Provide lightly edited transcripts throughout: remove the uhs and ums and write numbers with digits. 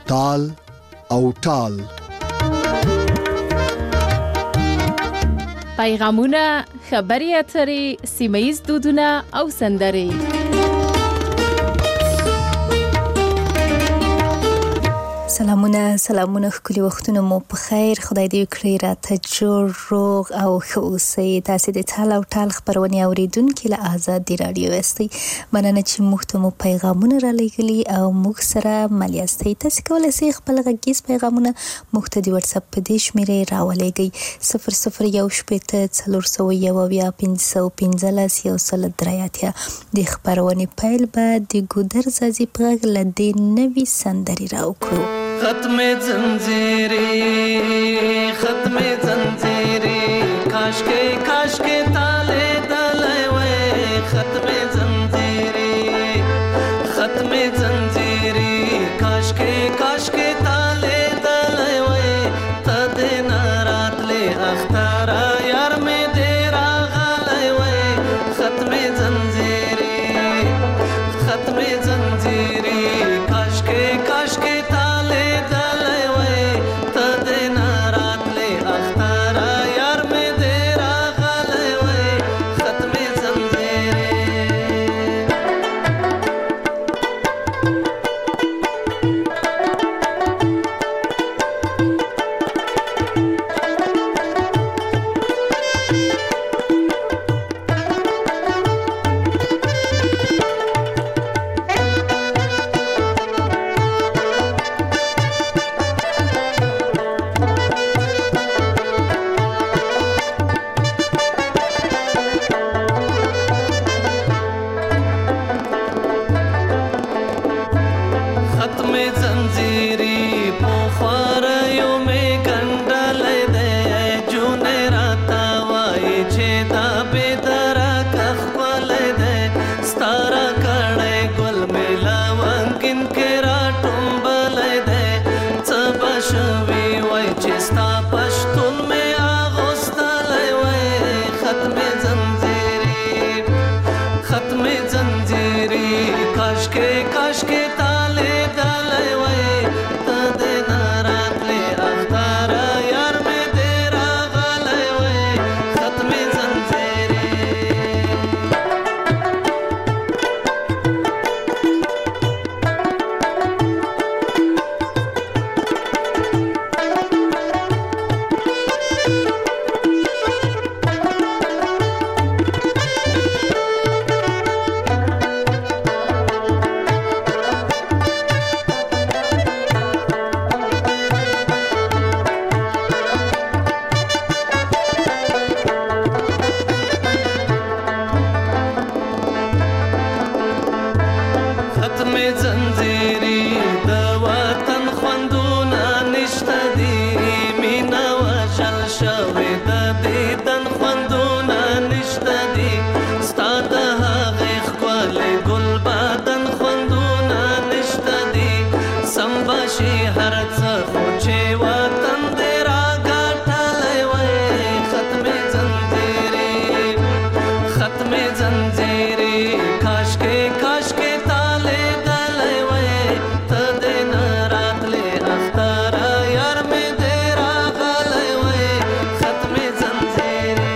تال او ټال. پیغامونه، خبري اترې، سیمه‌ییز دودونه او سندرې. سلامونه ښکلي وختونه مو په خیر. خدای دې وکړي راته جوړ روغ او ښه اوسئ. تاسې د ټال او ټال خپرونې اوریدونکي له آزادي راډیو استئ. مننه چې موږ ته مو پیغامونه را لېږلي او موږ سره مل یاستئ. تاسې کولی شئ خپل غږیز پیغامونه موږ ته د واتس اپ په دې شمېرې راولېږئ 00181515 د خپرونې پیل به د ګودر زازي په غږ له دې نوې سندرې راوکړو. ختم زنجیری کاش کے تالے دلے وے ختم زنجیری کاش کے تالے دلے وے تد نارات لے اختارا یار میں دیرا غلے وے ختم زنجیری کاش کے تالے دلے وے تد نارات لے اختارا یار میں دیرا غلے وے ختم زنجیری. ختم زنجیری پوخاریو میں گنڈلے دے جونے راتا وائی چھیدا بیدارا کخوالے دے ستارا کڑے گل ملا ونگن کے راٹم بلے دے چبشوی وائی چستا پشتون میں آغوستالے وائی ختم زنجیری کاش کے تالے دلے وے تد نارات لے اختارا یار میں دیرا غلے وے ختم زنجیری. ختم زنجیری د وطن خوندونه نشته دي مینا وژل شوې د دیدن خوندونه نشته دي ستا د هغې ښکلې ګل بدن خوندونه نشته دي سم به شي هر څه خو چې وطن دې راګټلی وی ختم زنجیری کاش کے تالے دلے وے تد نارات لے اختارا یار میں دیرا غلے وے ختم زنجیری.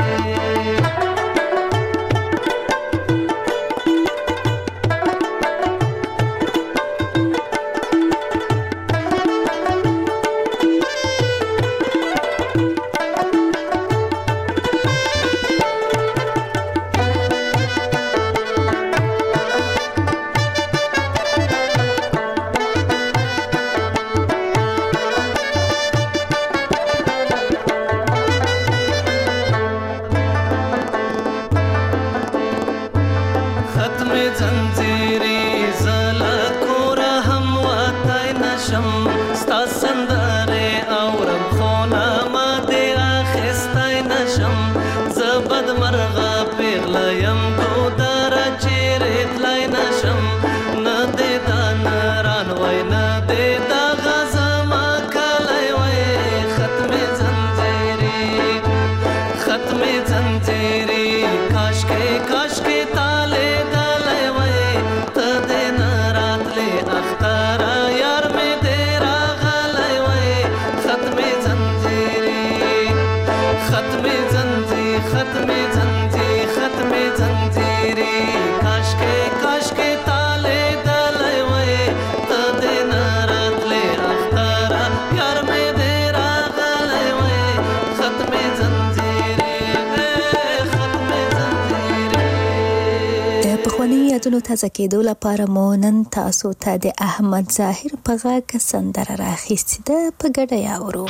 ختم زنجیری زلا کورا هم واتای نشم ستا سندره اورم خونه ما دې اخیستی نشم زه بد مرغه پیغله یم ګودره چیرې تلی نشم نه دې دا نران وای نه دې دا غزما کلی وای ختم زنجیری کاش کے تالے دلے وے پخواني یادونو تازه کېدو لپاره مو نن تاسو ته د احمد ظاهر په غږ سندره راخیستې ده، په ګډه یې اورو.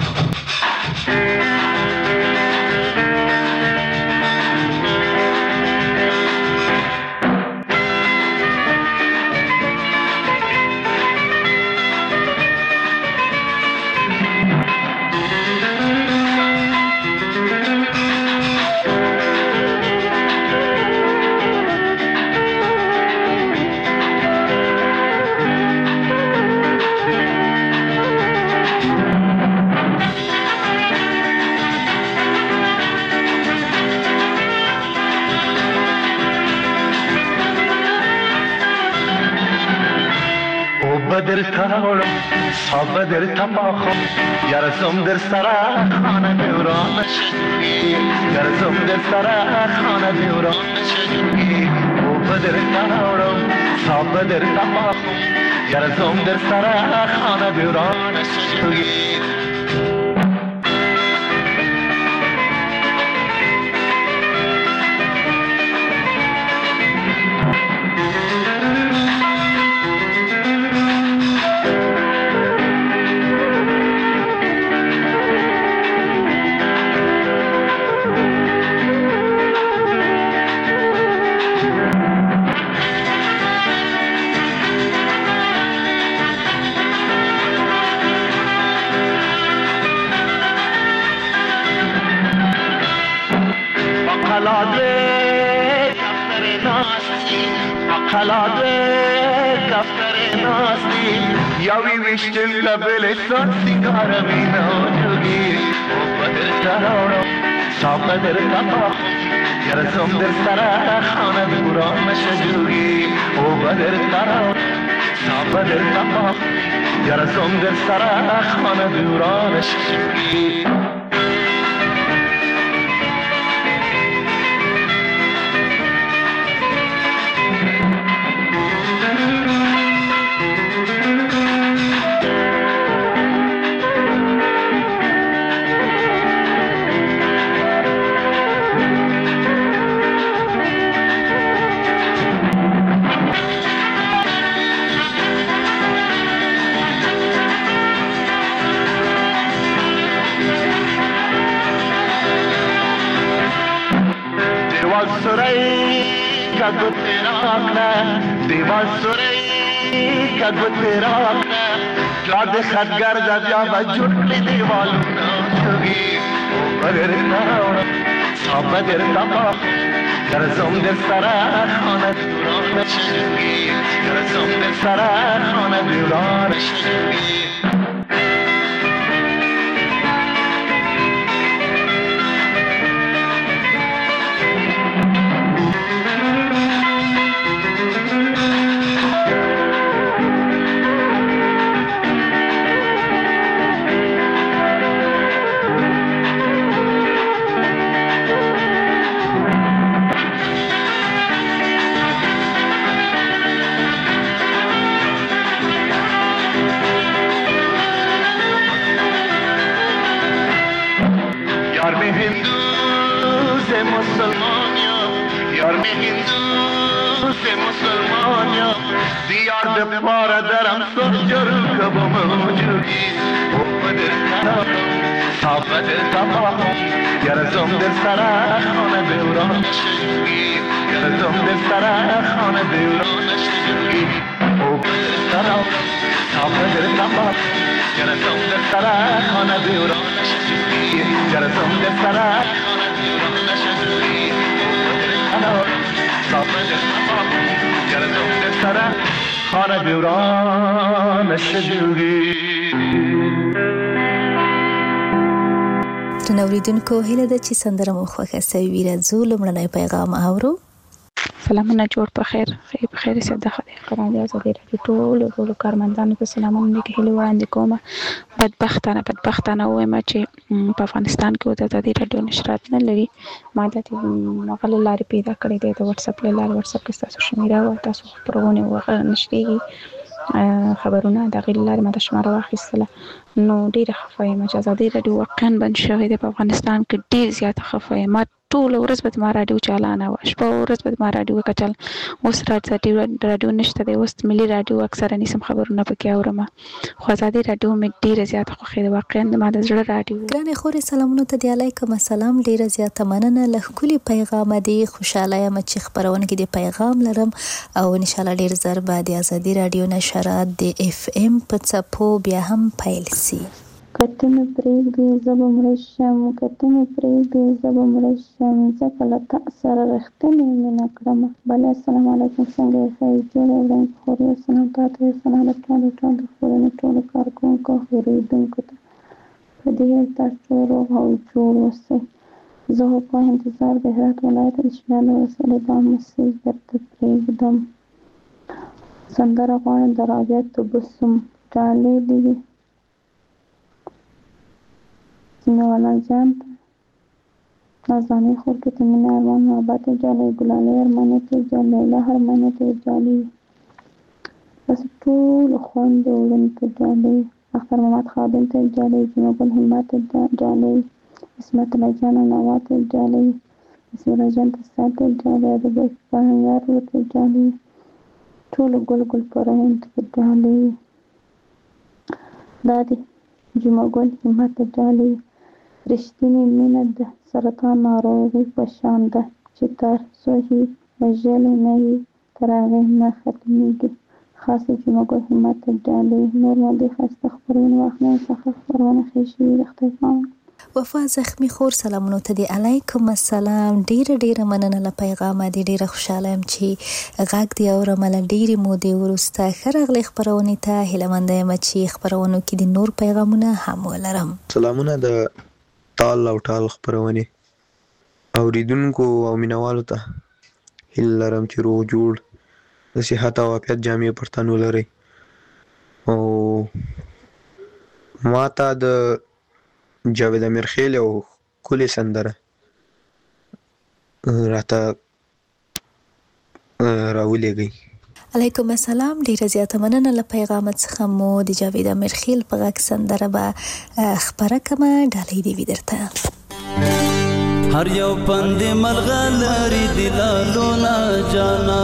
بدر تاورم صاب بدر تماخم یارزم در سرا خانه دوران شدی یارزم در سرا خانه دوران شدی او بدر تاورم صاب بدر تماخم یارزم در سرا خانه دوران شدی یاوی وشتل لبل سان سیگار مینا جوگی او بدر تراورم صاف بدر تماخم یارزم در سرا خانه دوران شجوگی او بدر تراورم صاف بدر تماخم یارزم در سرا خانه دوران شجوگی دیوال سوری کدو تیرا جاد خدگر جا بجور لی دیوال نوشوگی بدر تاورم صاف بدر تماخم یارزم در سرا خانه دوران شجوگی یارزم در سرا خانه دوران شجوگی پاره درم سرجر کبم موجودی او بدر تاورم صاف بدر تماخم یارزم در سرا خانه دوران شجوگی یارزم در سرا خانه دوران شجوگی او بدر تاورم صاف بدر تماخم یارزم در سرا خانه دوران شجوگی یارزم در سرا خانه دوران شجوگی او بدر تاورم صاف بدر تماخم یارزم در سرا خانه دوران شجوگی. نوریدونکو هیله ده چې سندره مو خوښه سوي راځو لومړنی پیغام اورو. سلامونه جوړ په خیر خیر سي د خدای قران دی ازادي راډیو ټول کارمندانو ته سلامونه کې هیله وړاندې کوم. بدبختانه وایم چې په افغانستان کې د ازادي راډیو نشرات نه لري. ما د مغل لارې پیدا کړې ده د واتس اپ لاره واتس اپ کې تاسو شمیره او تاسو پروونه وغه نشریږي خبرونه د غیر لارې ما د شماره واخیستله نو ډیره خفه یم چې ازادي راډیو واقعا بند شوې ده په افغانستان کې ډیر زیات خفه یم. ټول ورځ به ما رادیو چالانه و، شپه ورځ به ما رادیو کچل. اوس رادیو نشته دی، اوس ملي رادیو اکثره نیسم خبرونه پکې اورم، خو ازادي رادیو مې ډیره زیاته خوښه ده، واقعا ما د زړه رادیو. ګرانې خورې سلامونه ته دی، علیکم السلام. ډیره زیاته مننه له ښکلي پیغام دی. خوشاله یم چې خبرونه کې د پیغام لرم او ان شاء الله ډیر زر به د ازادي رادیو نشرات د اف ام په څپو بیا هم پیل سي. کته مې پرېږدي زه به مړه شم، کته مې پرېږدي زه به مړه شم، ځکه له تا سره رښتینې مینه کړمه. بله السلام علیکم، څنګه یې ښه یې جوړ وړئ؟ خور یو سلام تاته یو سلام له ټولو خپلونو ټولو کارکوونکو اورېدونکو ته په دې تاسو ټول روغ او جوړ اوسئ. زه په انتظار د هرات ولایت د شمال ولسوالۍ دا مسیج درته پرېږدم. سندره غواړم د رابعه تبسم ډالۍ دي سیمه‌والا جان ته، نازاني خور کې ته مینه ارمان محبت جالۍ، ګلالۍ ارمانیت جالۍ، له ارمانیت جالۍ، بس ټول خویندو وړونو ته جالۍ، اختر محمد خادم ته جالۍ، جمعه ګل همت جالۍ، اسمت الله جان نوات جالۍ، بسم الله جان ته سات جالۍ، د بهنګار ورته جالۍ، ټول ګل پرهین ته جالۍ، دا دی جمعه ګل همت جالۍ. رښتینې مینه د سرطان ناروغي په شان ده چې تر څو یې وژلی نه وي تر هغې نه ختمیږي. خاصه جمعه ګل همت جالۍ. نور مو دې ښایسته خپرونې واخلئ څخه خپرونه ښې شوي د خدای پامان. وفا زخمی خور سلامونو ته دی، علیکم السلام. ډیره مننه له پیغامه دی، ډیره خوشاله یم چې غږ دی اورم له ډیرې مودې وروسته. ښه راغلی خپرونې ته، هیله منده یم چې خپرونو کې د نور پیغامونه هم ولرم. سلامونه د تال او ټال خپرونې اوریدونکو او مینوالو ته، هیله لرم چې روغ جوړ د صحت او عافیت جامې پر تن ولرئ. او ما ته د جاوید امیرخیل یو ښکلې سندره راته راولېږئ. علیکم السلام. ډیره زیاته مننه له پیغامت څخه مو د جاوید امیرخیل په غږ سندره به خپره کړمه. ډالۍ دې وي درته. هر یو پند ملغلری دلالونه جانا،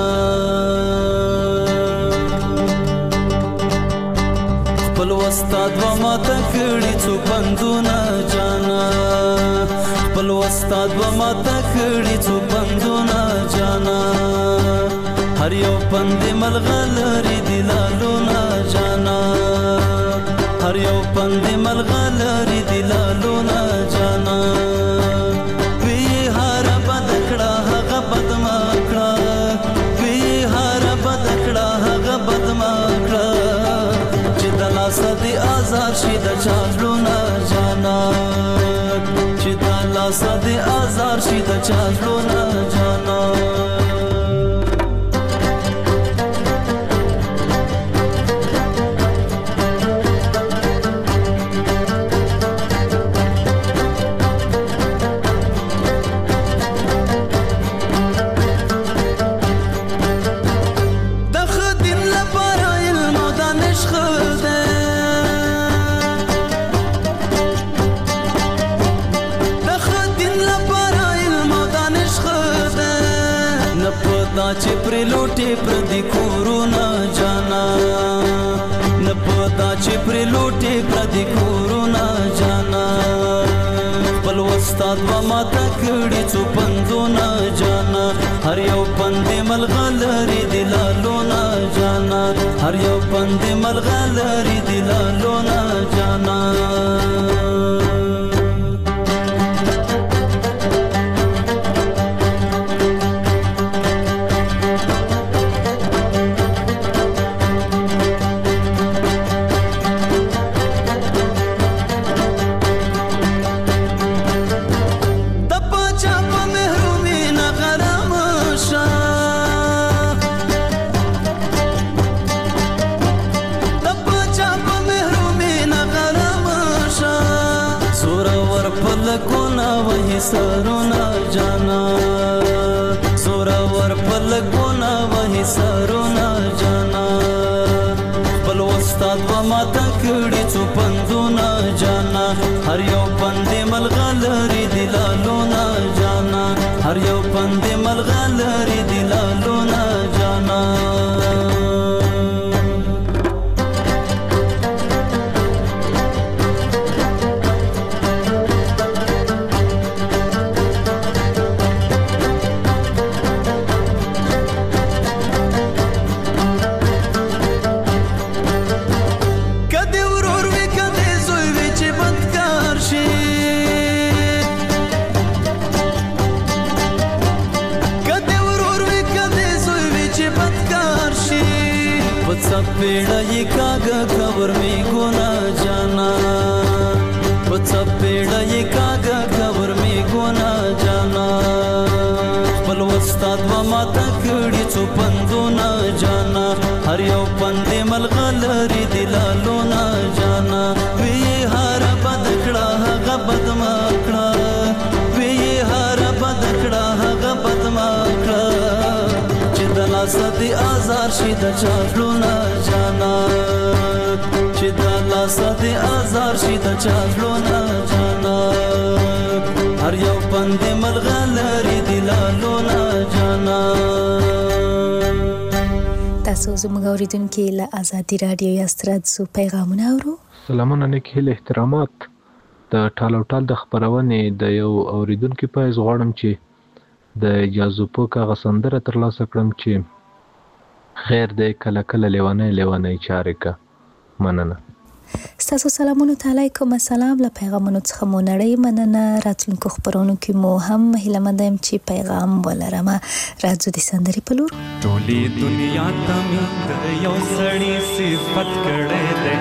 خپل استاد و ماته کړي څو پندونه جانا، خپل استاد و ماته کړي څو پندونه جانا، هر یو پند ملغلری دلالونه جانا، هر یو پند ملغلری دلالونه جانا. وی هر بد کړه هغه بد ما کړه، وی هر بد کړه هغه بد ما کړه، چې د لاس دې آزاد شي د چالونه جانا، چې د لاس دې آزاد شي د چالونه جانا. چې پر لوټي پر دې کورونه جانا، نه پتا چې پر لوټي پر دې کورونه جانا، خپل استاد و ماته کړي څو پندونه جانا، هر یو پند ملغلری دلالونه جانا، هر یو پند ملغلری دلالونه جانا. سرونا جانا سورا ور پلګونا وهي سرونا جانا، خپل استاد و ماته کړي څو پندونه جانا، هر یو پند ملغلری دلالونه جانا، هر یو پند ملغلری دی لالونه جانا पेड़ा ये कागा खबर में गोना जाना WhatsApp पेड़ा ये कागा खबर में गोना जाना पल वस्ताद व माता कड़ी चुपंदो ना जाना हर यो पंदे मलगलरी दिलालो ना जाना वे ये हारा बदकड़ा हगा बदमाकड़ा वे ये हारा बदकड़ा हगा बदमाकड़ा चिदला सदी आजार शिदा चाफलो ना जाना चिदला सदी आजार शिदा चाफलो ना जाना हर यो पंदे मलगलरी दिलालो ना जाना تاسو زموږ اوریدونکو له آزادي رادیو یاسترادزو پیغامونه اورو. سلامونه نیکهیل احترامات. د ټالو ټال د خبرونې د یو اوریدونکو په غواړم چې د اجازه په کاغه سندره ترلاسه کړم چې خیر دې کله کله لیوانه چارې کا مننه. ستاسو سلامونه علیکم السلام له پیغامونو څخه مو نړۍ مننه. راتلونکو خبرونو کې مو هم هیله مند یم چې پیغام ولرم. راځو د سندرې په لور. ټولې دنیا ته مې د یو سړي صفت کړې ده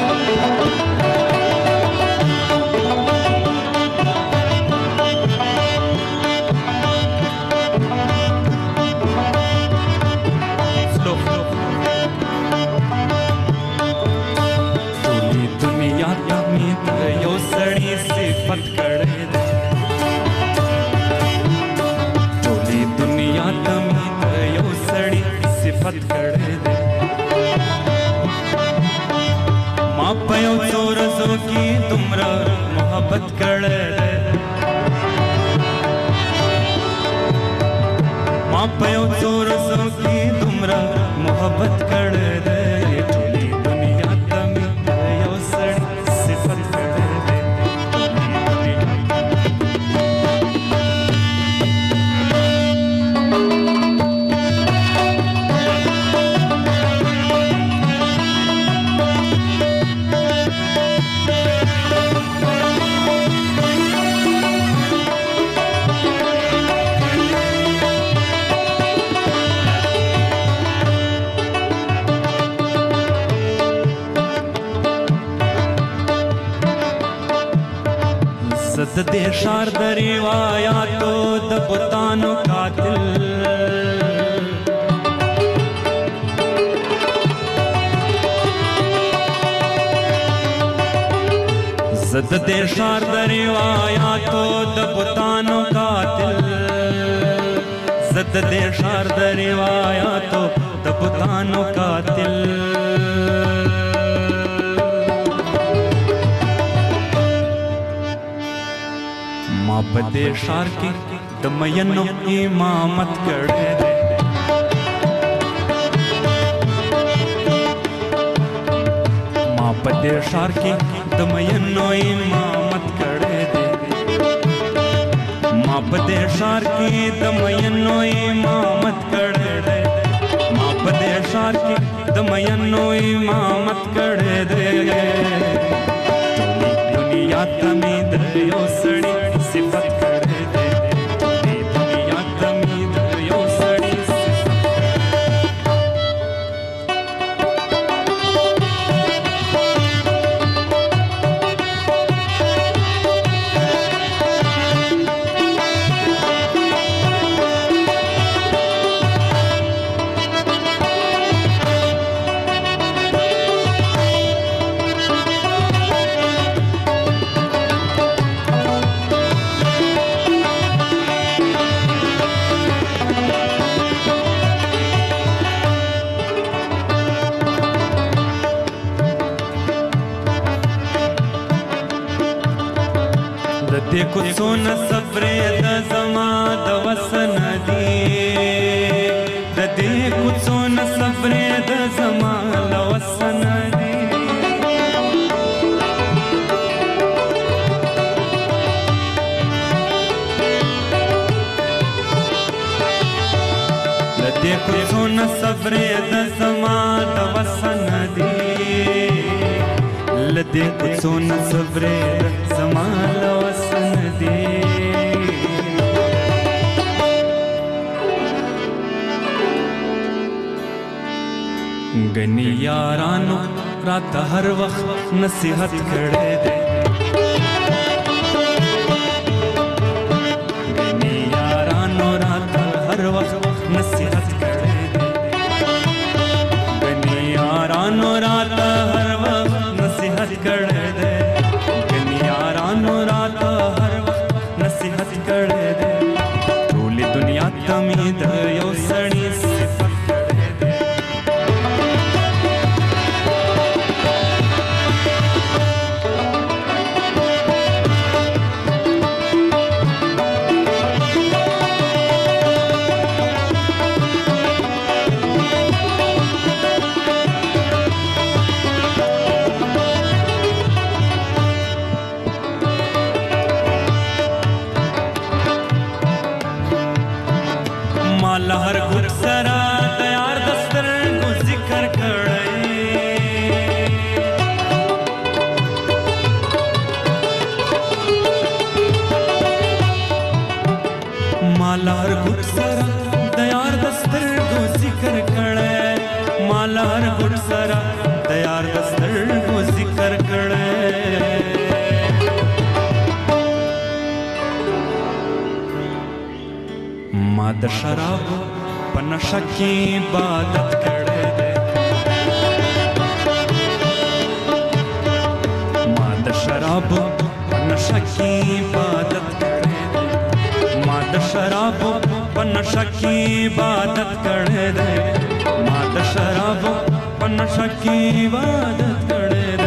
صفت کړې ده ټولې دنیا ته مې د یو سړي صفت کړې ده ما په یو څو ورځو کې دومره محبت کړې ده ما په یو څو ورځو کې دومره محبت کړې ده ټولې دنیا ته مې د یو سړي صفت کړې ده د دې ښار د روایاتو د بوتانو قاتل زه د دې ښار د روایاتو د بوتانو قاتل زه د دې ښار د روایاتو د بوتانو قاتل ما په دې ښار کې د مینو امامت کړی دی ما په دې ښار کې د مینو امامت کړی دی ما په دې ښار کې د مینو امامت کړی دی ما په دې ښار کې د مینو امامت کړی دی ټولې دنیا ته مې د یو سړي صفت کړې ده ټولې دنیا ته مې د یو سړي صفت دې کو څونه صبر د زما د وس د زما د وسن دی لدې کوڅون صبرې زما د وسن دی غني یارانو رات هر وخت نصیحت کړې ده غني یارانو رات هر وخت نصیحت کړې ده غني یارانو رات هر وخت نصیحت کړې ده غني یارانو رات هر وخت نصیحت کړې ده ټول دنیا ته مې د یو سړي لهر ګل سره د یار د سترګو ذکر کړی ما لهر ګل سره د یار د سترګو ذکر کړی ما لهر ګل سره د یار د سترګو ذکر کړی ما د شراب په نشه کې عبادت کړی دی ما د شراب په نشه کې عبادت کړی دی ما د شراب په نشه کې عبادت کړی دی ما د شراب په نشه کې عبادت کړی دی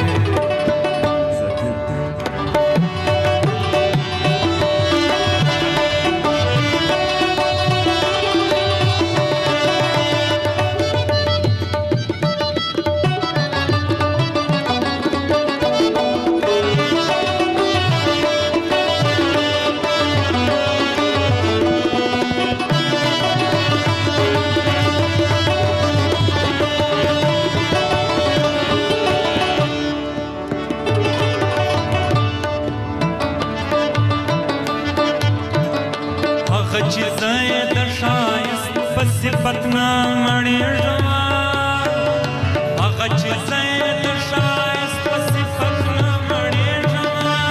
صفت نه مړېږم هغه چې زه یې د ښایست په صفت نه مړېږم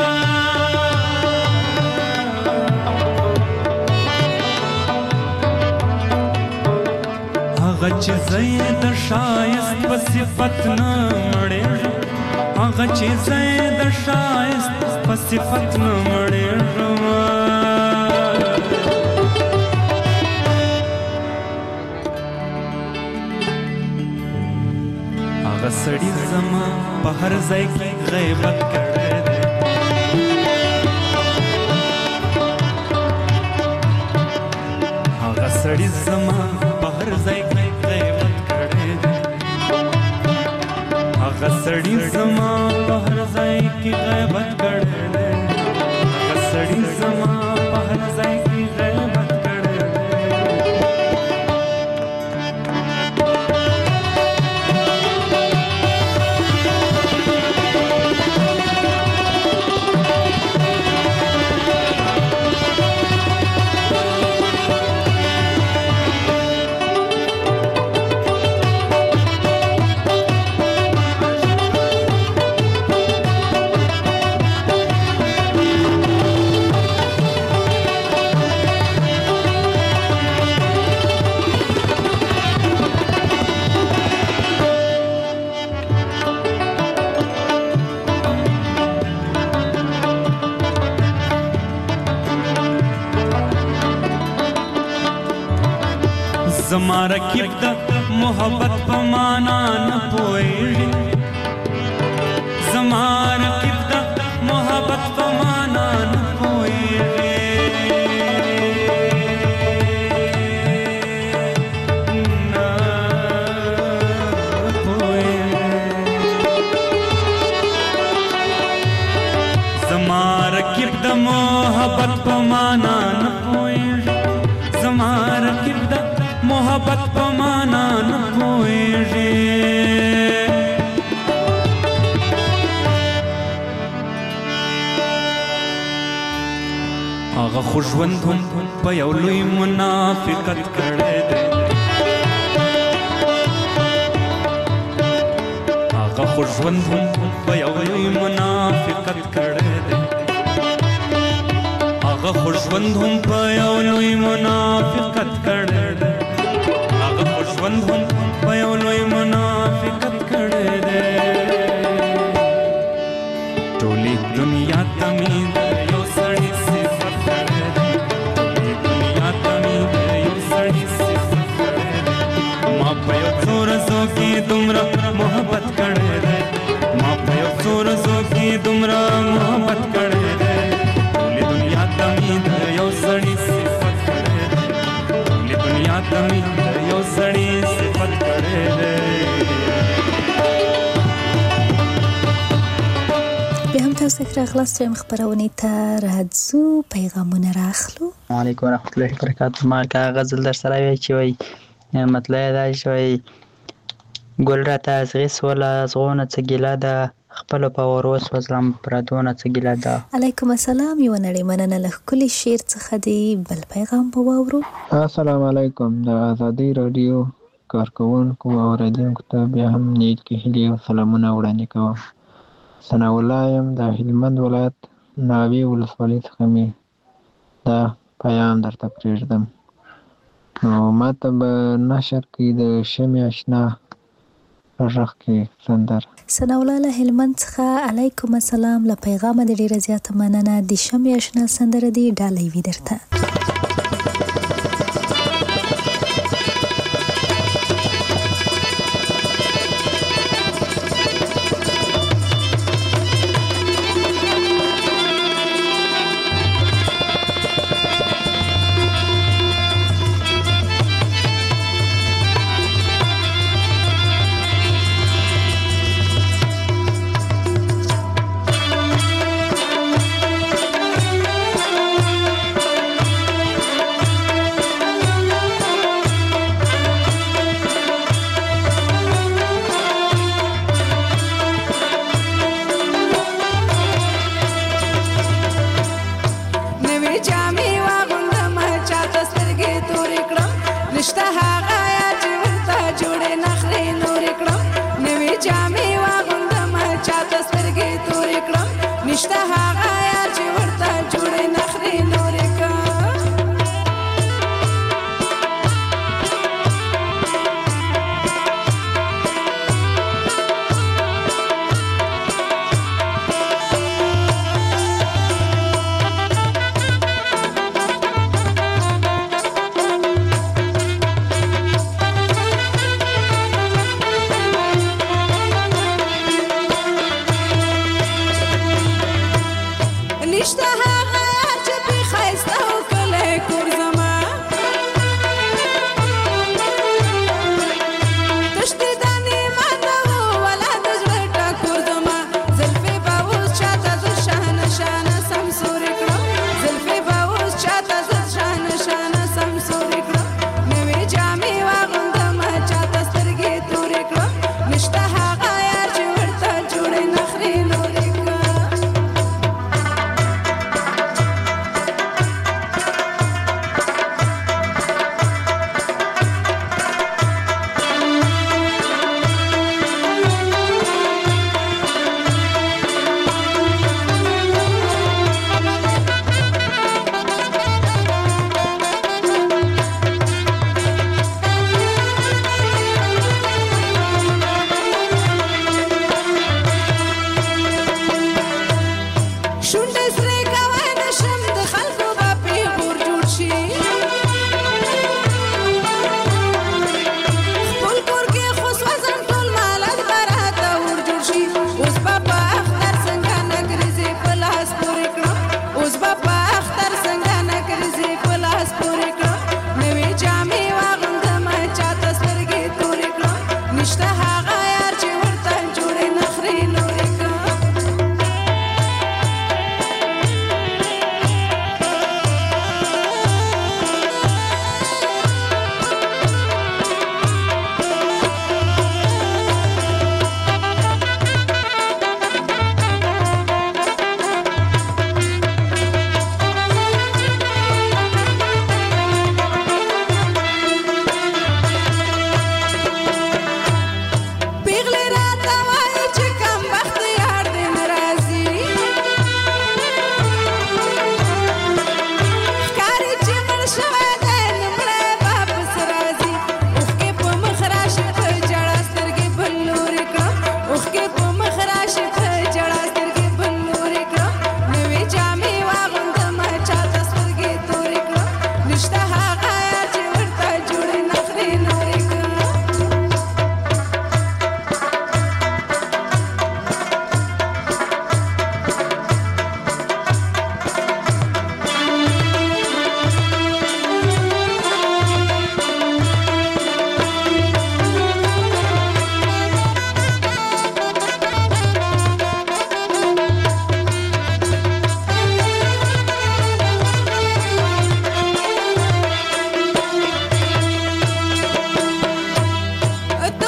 هغه چې زه یې د ښایست په صفت نه مړېږم هغه چې زه یې د ښایست په صفت نه مړېږم سړی زما په هر ځای کې غیبت کړی دی هغه سړی زما په هر ځای کې غیبت کړی دی هغه سړی زما په هر ځای کې غیبت کړی دی هغه سړی زما په هر ځای کې غیبت کړی دی زما رکیب د محبت په معنا نه پوهېږي زما رکیب د محبت په معنا نه پوهېږي نه پوهېږي زما رکیب د محبت په معنا نه پوهېږي زما رکیب د محبت په معنا نه خو ژوند هم په یو لوی منافقت کړی دی هغه خو ژوند هم په یو لوی منافقت کړی دی هغه خو ژوند هم په یو لوی منافقت کړی دی هغه خو ژوند هم په یو لوی منافقت کړی دی ټولې دنیا ته مې د یو سړي صفت کړی دی ټولې دنیا ته مې د یو سړي صفت کړی دی ما په یو څو ورځو کې دومره محبت کړی دی ما په یو څو ورځو کې دومره محبت کړی دی ټولې دنیا ته مې د یو سړي صفت کړی دی ټولې دنیا ته مې د یو سړي صفت کړی دی بیا هم تاسو ته راغلاست چې خبرونه ته راځو پیغامونه راخلو علیکم ورحمت الله وبرکاته ما کا غزل در سره وی چې وی مطلب دا شوی ګل را تاسغي سولا زغونه څګیلا ده خپل په وروس وسلام پردونه څګیلا ده علیکم السلام یو نړۍ مننه له کلی شیر څخه دی بل پیغام په واورو السلام علیکم د ازادي رادیو کارکونکو او اوریدونکو ته بیا هم نیت کې هلي او سلامونه وړاندې کوم ثنا الله یم د هلمند ولایت ناوی ولسوالۍ څخه مې دا پیغام درته پرېږدم نو ماته به نشر کې د شمع اشنا غږ کې سندره ثنا الله له هلمند څخه علیکم السلام له پیغام د ډیره زیاته مننه د شمع اشنا سندره دی ډالۍ وي درته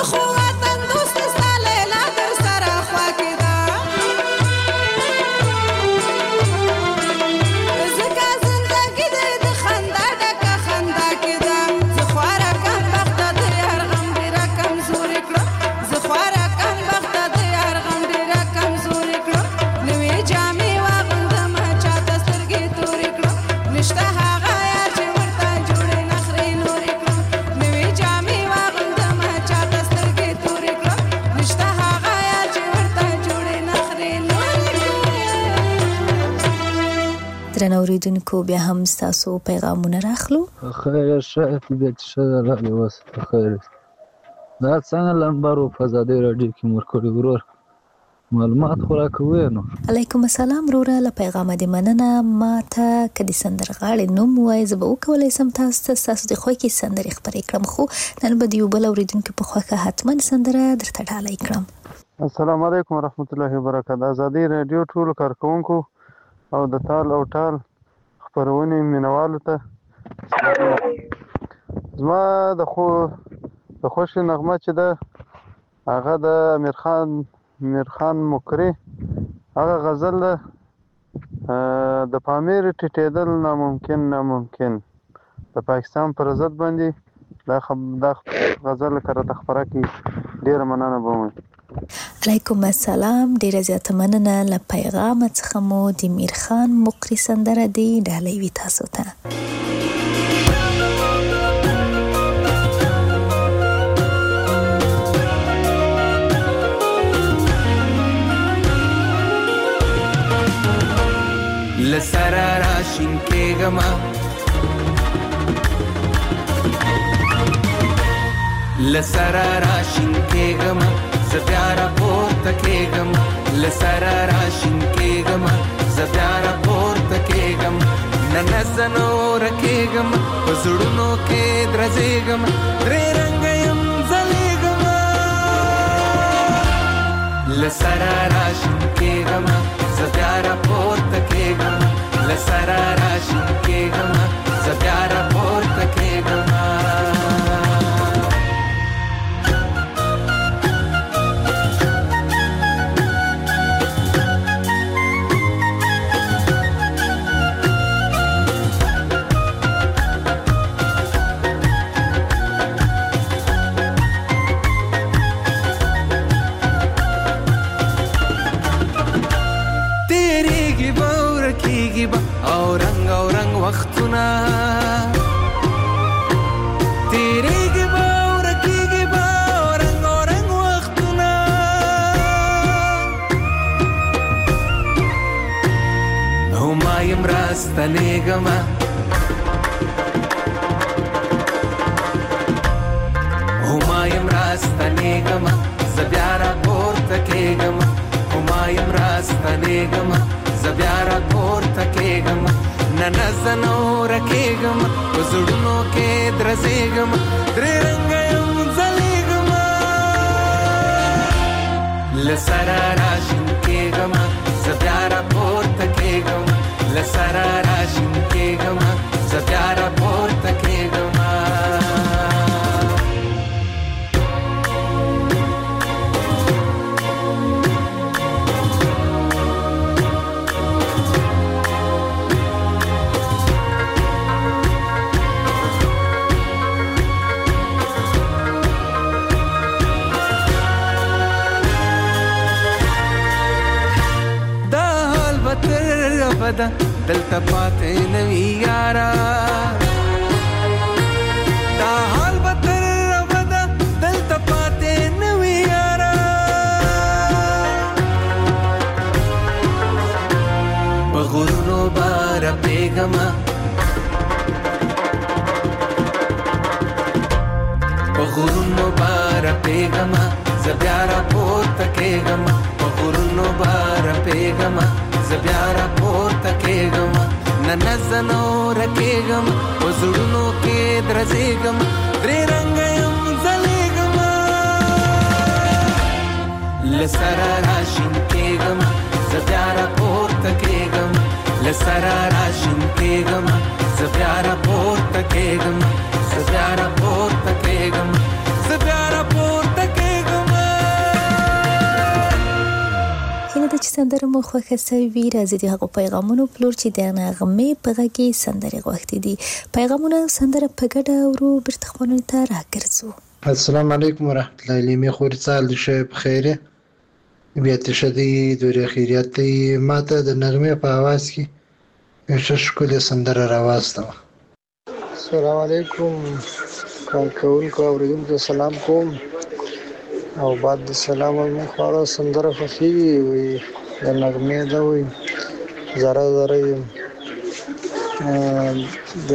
درنو اوریدونکو بیا هم ستاسو پیغامونه راخلو. خیر شه طبیعت شه راغلی اوس خیر دا څنګه لمبرو په ازادي راډیو کې مرکړی ورور معلومات خو راکوي نو. علیکم السلام وروره، له پیغامه دې مننه. ما ته که د سندرغاړې نوم ووایې زه به وکولی سم تاسو ته ستاسو د خوښې سندرې خپرې کړم، خو نن به د یو بل اورېدونکي په خوښه حتما سندره درته ډالۍ کړم. السلام علیکم ورحمت الله وبرکاته. ازادي راډیو ټولو کارکونکو او د تال او ټال خپرونې مینوالو ته زما د خوښې نغمه چې ده هغه د میرخان مکري هغه غزل ده د پامیر ټیټېدل ناممکن د پاکستان پر ضد باندې دا غزل کړه خبره کی ډیر مننه بوم. علیکم السلام، ډیره زیاته مننه. له پیغام څخه مو د میرخان مقری سندره دی ډالۍ وي تاسو ته. لسرا راشین کېږم لسرا راشین کېږم زه بیا راپورته کېږم لسرا راشین کېږم زه بیا راپورته کېږم نه زه نوره کېږم په زړونو کې درځېږم درې رنګه یم ځلېږم لسرا راشین کېږم زه بیا راپورته کېږم لسرا راشین کېږم زه بیا راپورته کېږم. او رنگ وختونه تیریږي به او رکیږي به او رنگ وختونه هما یم راستنېږم هما یم راستنېږم زه بیا راپورته کېږم هما یم راستنېږم زه بیا راپورته کېږم نه زه نوره کېږم په زړونو کې درځېږم درې رنګه یم ځلېږم له سره راشین کېږم زه بیا راپورته کېږم له سره راشین کېږم زه بیا راپورته کېږم. دلته پاتې نوي یارا دا حال به تر ابده دلته پاتې نوي یارا په غرونو به رپېږم په غرونو به رپېږم زه بیا راپورته کېږم په غرونو به رپېږم زه بیا راپورته کېږم نه زه نوره کېږم په زړونو کې درځېږم درې رنګه یم ځلېږم له سره راشین کېږم زه بیا راپورته کېږم له سره راشین کېږم زه بیا راپورته کېږم زه بیا راپورته کېږم زه بیا راپورته کېږم. سندره مو خوښه سوي راځي د هغو پیغامونو په لور چې د نغمې په غږ کې سندرې غوښتې دي. پیغامونه سندره په ګډه اورو، بیرته خپلونو ته راګرځو. السلام علیکم ورحمت الله. لیمې خوري سال د شی په خیره بیا تشدی دوری خیریت دی. ماته د نغمې په आवाज کې یو ښکلی سندره راوسته. السلام علیکم کارکونکو اوریدونکو سلام کوم او بعد د سلام مې خواړه سندره خوښیږي وي د نغمې دا وي زره زره د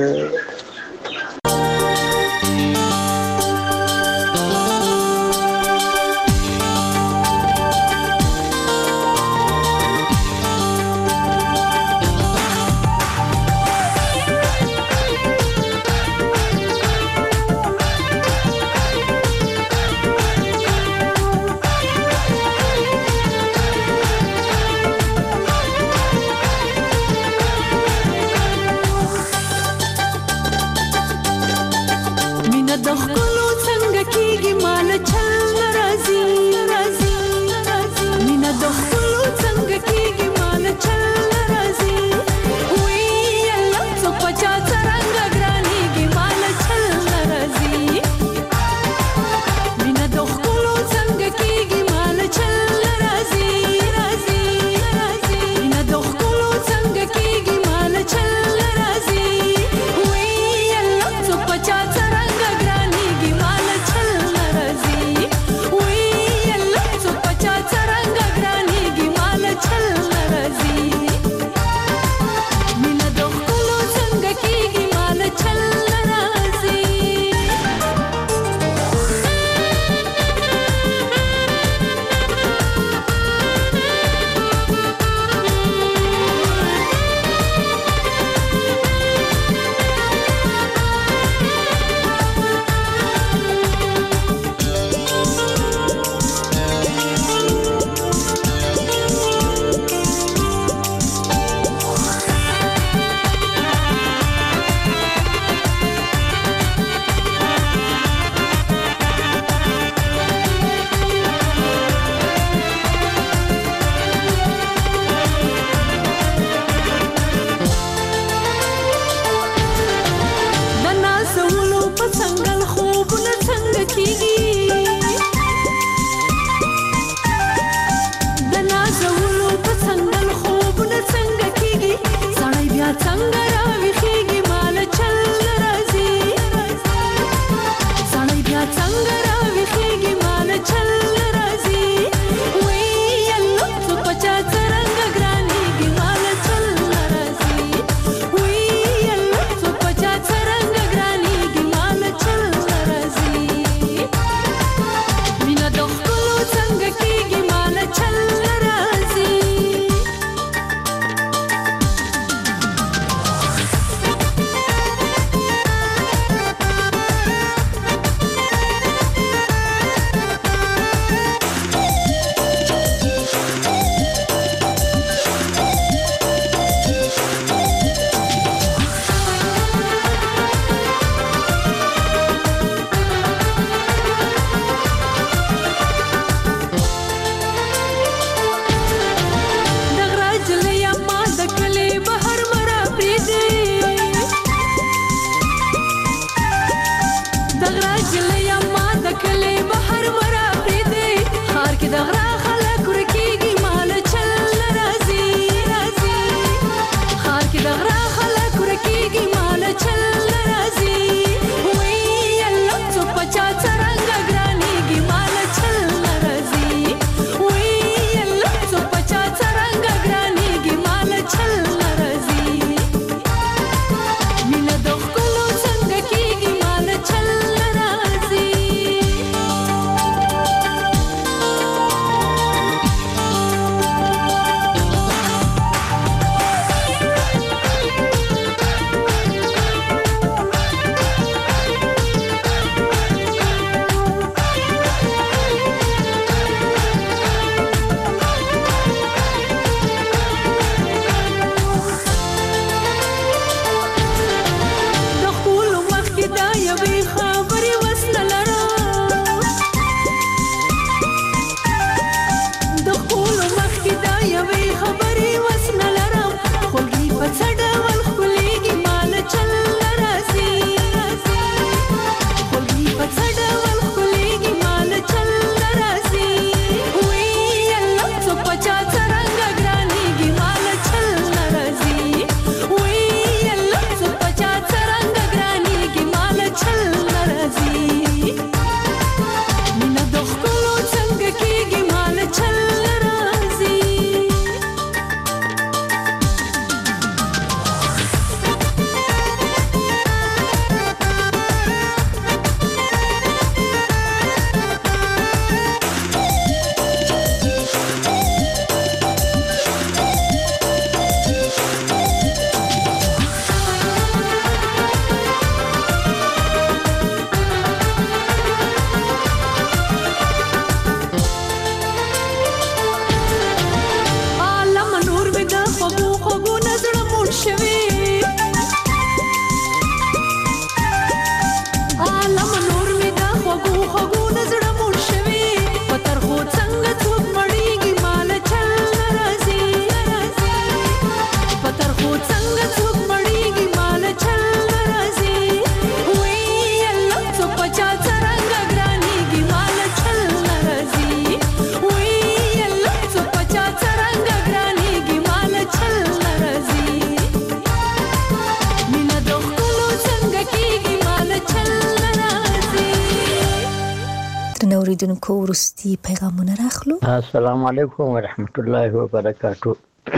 اوریدونکو وروستي پیغامونه راخلو. السلام علیکم ورحمت الله وبرکاتو.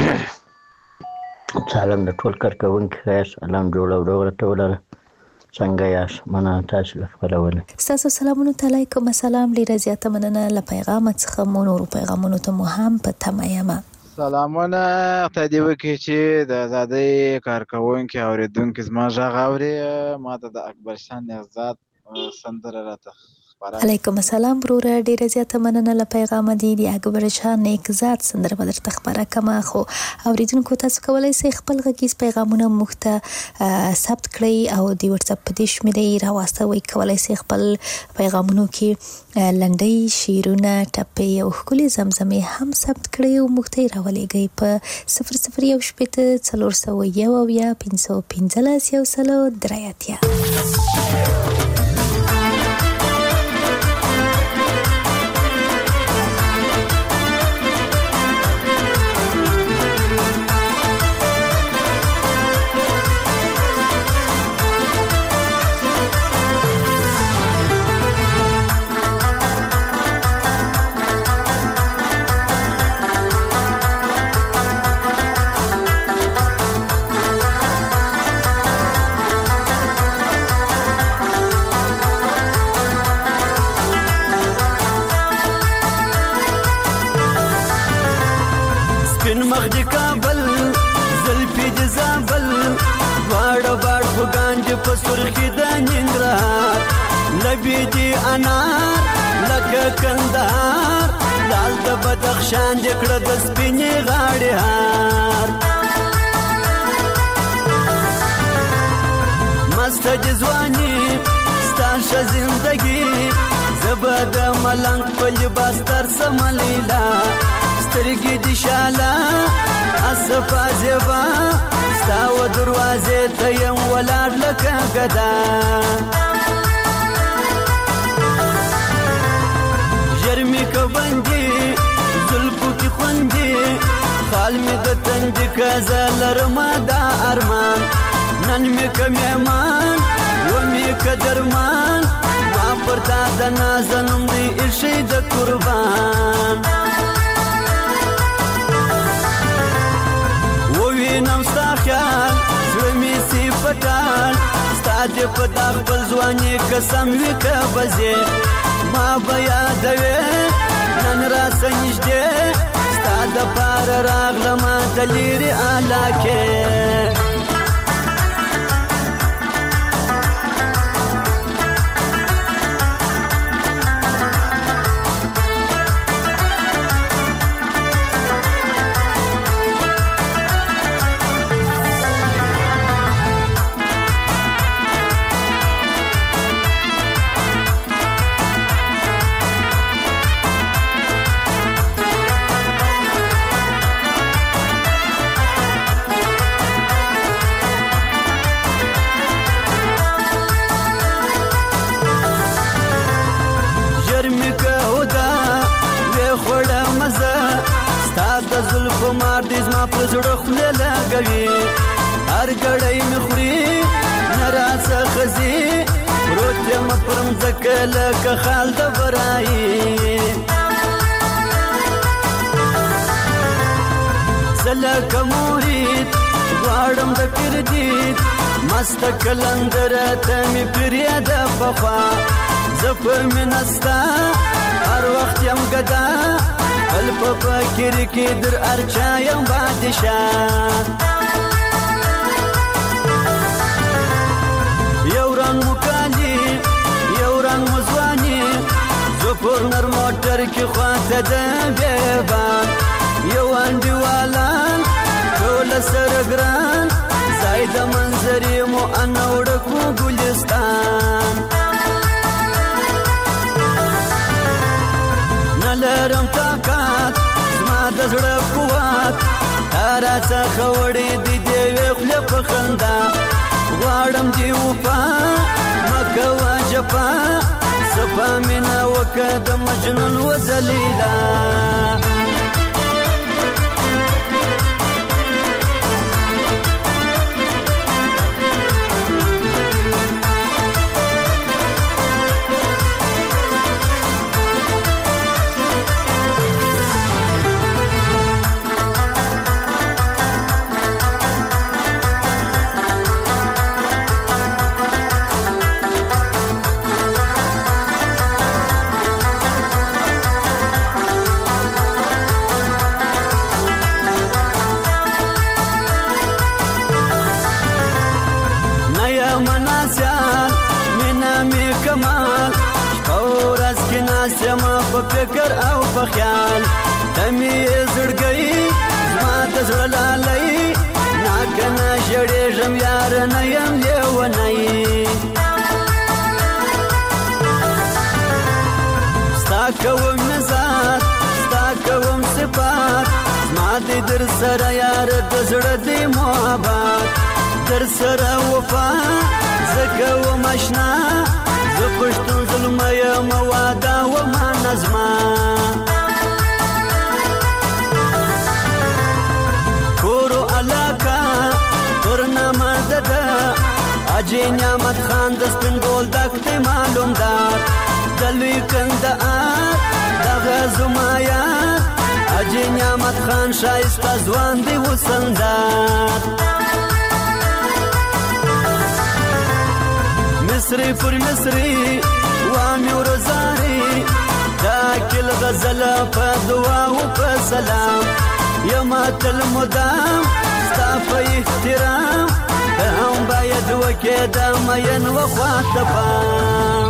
سلام د ټول کارکوونکو خیر سلام جوړ او روغ ټولره څنګه یاست؟ مننه تاسو له خبرونه. ستاسو سلامونه علیکم. السلام ډیره زیاته مننه له پیغام څخه مو نور پیغامونو ته مو هم په تمه یم. سلامونه خدای دې وکړي چې د آزادۍ کارکوونکي اوریدونکي زما غږ اوري. ما ته د اکبرشان نهضت سندره راته علیکم السلام وروره ډیره زیاته مننه له پیغام دی د اکبرشان نهضت سندره به درته خبره کما. خو اوریدونکو تاسو کولی شئ خپل غږیز پیغامونه موږ ته ثبت کړئ او د واتس اپ په دې شمیرې راواستوئ. کولی شئ خپل پیغامونو کې لنډۍ شعرونه ټپې او ښکلې زمزمې هم ثبت کړئ او موږ ته یې راولېږئ په 0018 401 515 103. سرخی د ننګرهار لبی دی انار لکه کندهار لال د بدخشان د کړه د سپینې غاړې هار مست جزوانی ستاشه زندگی زبد ملنګ په لباس تر سملیلا سترګې د شاله اصفا زبا ستاو دروازې ته یم ولاړ لکه ګدا ژرمې که بندي زلفو کې خوندي خال مې د تندي که زه لرمه دا ارمان نن مې که مهمان ومې که درمان ما پر تا د نازنم دی ایښی د قربان وینم ستا خیال زړه مې سي پټان ستا دې په دا خپل ځواني قسم وي که بځې ما به یادوې نن راسه نږدې ستا دپاره راغلمه د لرې علاقې زړه خوله لګوي هر ګړی مې خوري نه راڅخه ځي پروت یم پر مځکه لکه خال د برایي زه لکه مرید غواړم د پیر دید مسته کلندره ته مې پرېږده پخوا زه په مینه ستا هر وخت یم ګدا بل په فکر کې در ارچا یم بادشاه یو رنګ مو کالي یو رنګ مو ځواني زه پر نر موټر کې خواته د بیبان یو انډیوالان ټوله سره ګران ځای د منظرې مو انوړکو ګلستان لرم طاقت زما د زړه قوت هر څه وړې دي دی خپل په خندا غواړم دی وفا مکه جفا صفا منا وکد مجنون وذلیلا شمه په فکر او په خیال دمې زړګی زما د زړه لالی ناکنه ژړېږم یار نه یم لیونی ستا کوم نظر ستا کوم صفات زما دی در سره یار د زړه دی محبت در سره وفا زه کوم اشنا زه پښتون زلمی یم واده وما نظمه کورو علاقه پر نامه دده حاجي نعمت خان د سپین بولدک دی معلوم دار د لوی کندهار دغه زما یار حاجي نعمت خان ښایسته ځوان دی وسندار مصری پر مصری وامی ورزاری دا کل غزل په دعا و په سلام یما تل مدام ستا په احترام هم باید وکې د مین و خواطبام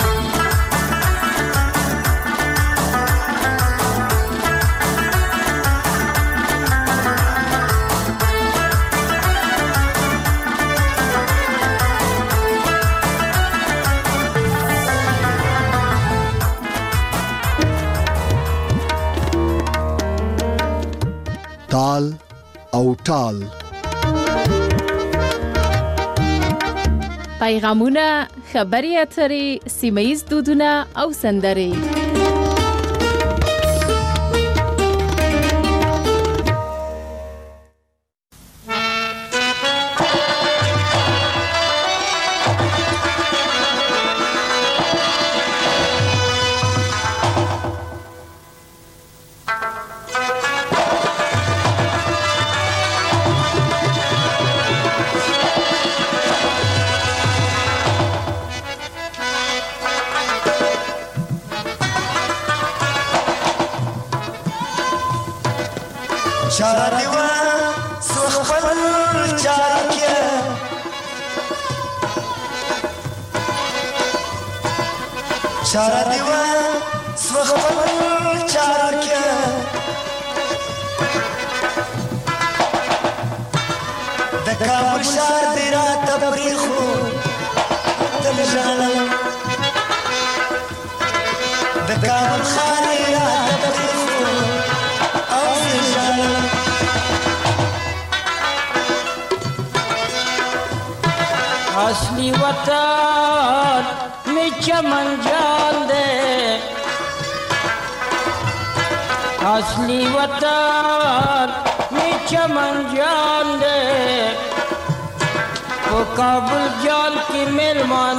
تال او ټال پیغامونه خبري اترې سیمه‌ییز دودونه او سندرې چارا دیوا سوخبل چارا کیا دکا مشار دیرا تبریخو تل جانا دکا مخانی را تبریخو او جانا اصلی وطن میں چمن جان دے اصلی وطن میں چمن جان دے وہ کابل جان کی مہمان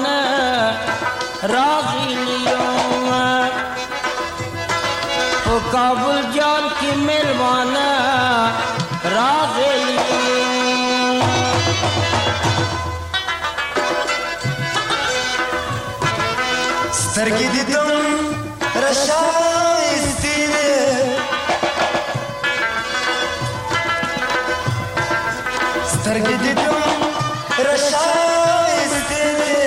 راضی لیوں وہ کابل جان کی مہمان راضی لیوں سترګې دې دم راشایستې دي سترګې دې دم راشایستې دي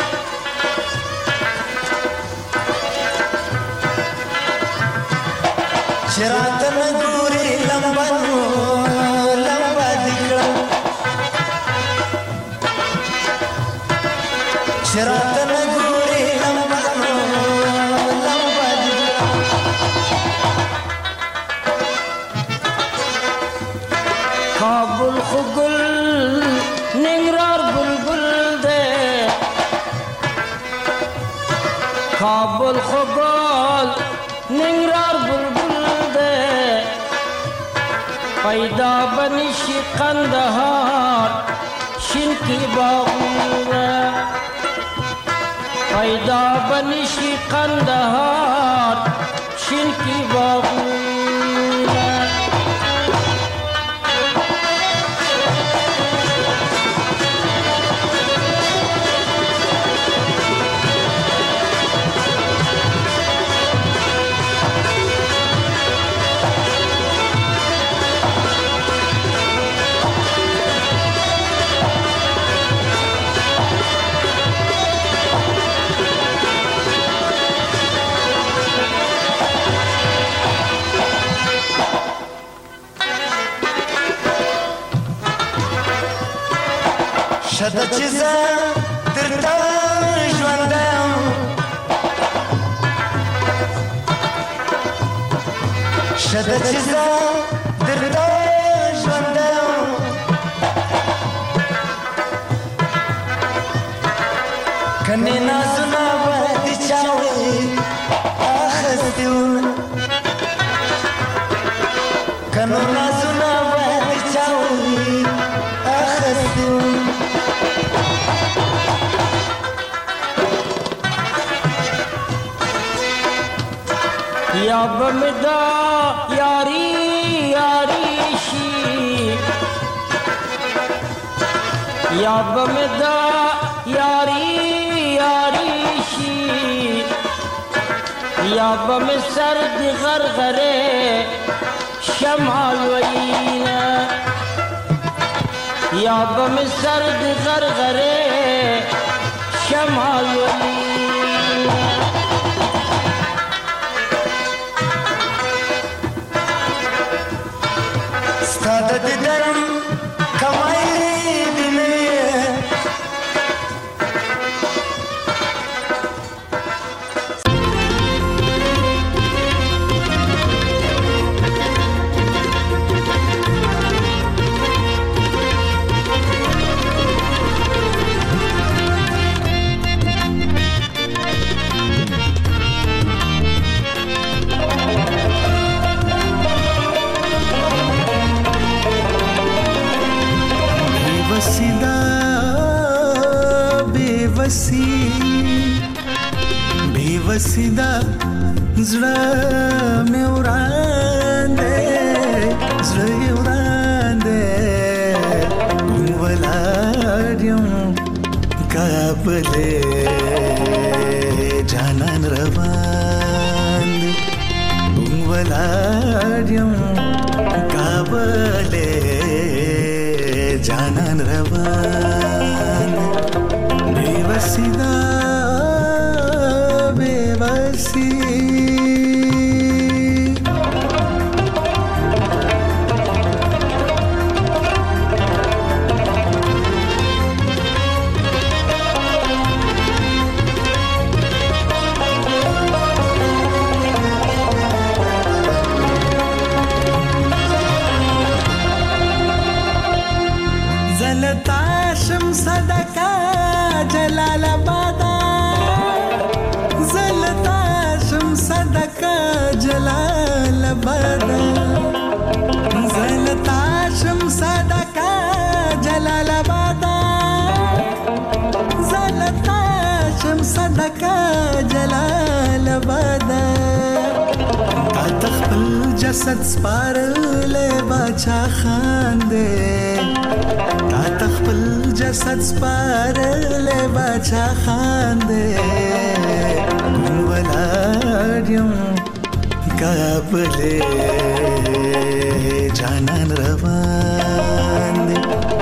چې راته نه ګورې لمبه دې کړم چې راته نه ګورې کابل خگل ننگرار بلبل دے کابل خگل ننگرار بلبل دے پیدا بنشی قندہار شن کی باغور پیدا بنشی قندہار شن کی باغور شته چې زه درته ژوندی یم شته چې زه درته ژوندی یم کنې نازونه به د چا وي اخیستي وونه که نور نازونه به د چا وي اخیستي وونه یا به مې دا یاري یاري شي یا به مې دا یاري یاري شي یا به مې سر د غرغرې شمال وینا یا به مې سر د غرغرې شمال وینا ستا د دیدن کمای دې نه وي बेवसी दा زړه مې وران دی زړه یې وران دی ولاړ یم کابلې جانان روان دی ولاړ یم کابلې جانان روان دی बेवसी दा बेवसी زلطاشم صدقه جلالآباد زلطاشم صدقه جلالآباد زلطاشم صدقه جلالآباد زلطاشم صدقه جلالآباد تا تخپل جسد سپارلې باچا خان دې تا تخپل جسد سپارلې باچا خان دې ولاړ یم کابلې جانان روان دی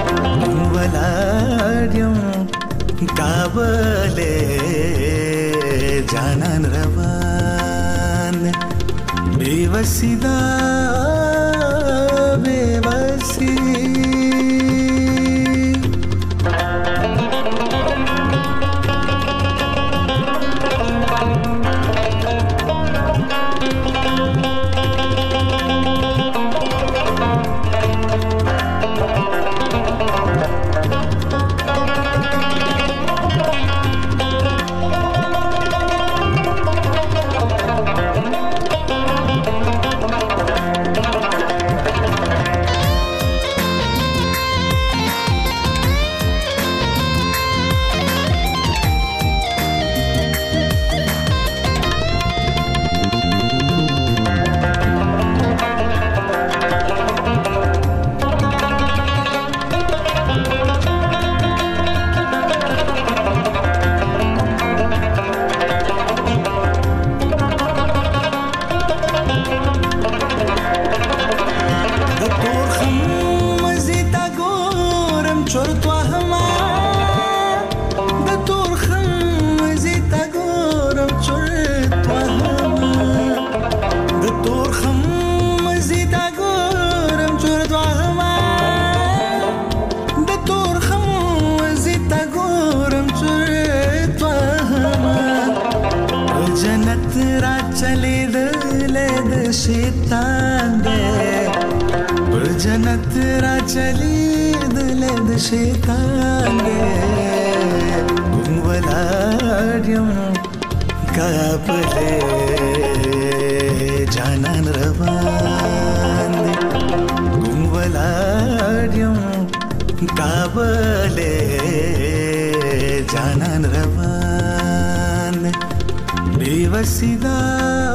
ولاړ یم کابلې جانان روان دی बेवसी दा बेवसी شیطان دے پر جنت را چلی دلد شیطان دے گنگولاڈیم کابلے جانان روان دے گنگولاڈیم کابلے جانان روان دے بیوسیدہ